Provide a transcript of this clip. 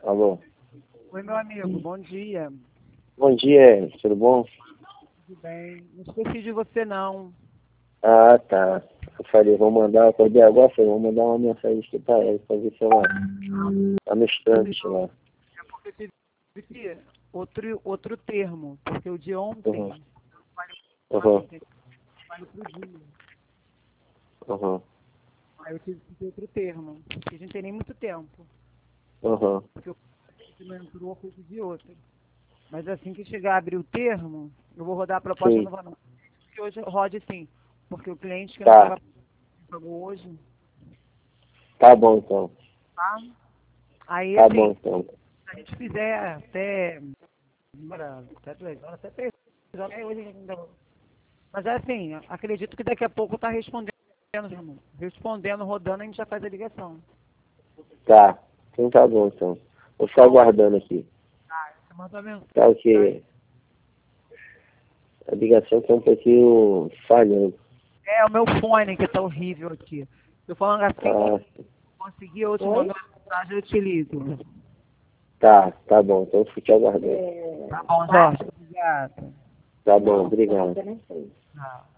Alô? Oi, meu amigo, bom dia. Bom dia, tudo bom? Tudo bem? Não esqueci de você, não. Ah, tá. Eu falei, vou mandar, acordei agora, falei, vou mandar uma mensagem aqui pra ela, pra ver se ela tá nos trâmites lá. É porque teve que outro termo, porque o de Uhum, ontem uhum, vale pro dia. uhum, Aí eu tive que ter outro termo, porque a gente tem nem muito tempo. uhum. Porque o não entrou, foi de outro. Mas assim que chegar a abrir o termo, eu vou rodar a proposta Sim, novamente. Que hoje rode sim, porque o cliente que não tá. estava pagou hoje, Tá bom então. tá? Aí Tá bom assim, então. se a gente fizer até 2 horas, até 3 horas, aí hoje ainda. Mas é assim, acredito que daqui a pouco tá respondendo, irmão. Respondendo, rodando, a gente já faz a ligação. Tá. Então tá bom então. Vou ficar Bom, aguardando aqui. você manda a mensagem. Tá ok. A ligação tá um pouquinho falhando. É o meu fone que tá horrível aqui. Tô falando assim que Ah, conseguir, eu te mando uma mensagem, eu te ligo. tá bom. Então eu fico te aguardando. Tá bom, Jorge. Obrigado. Tá bom, obrigado. Tchau.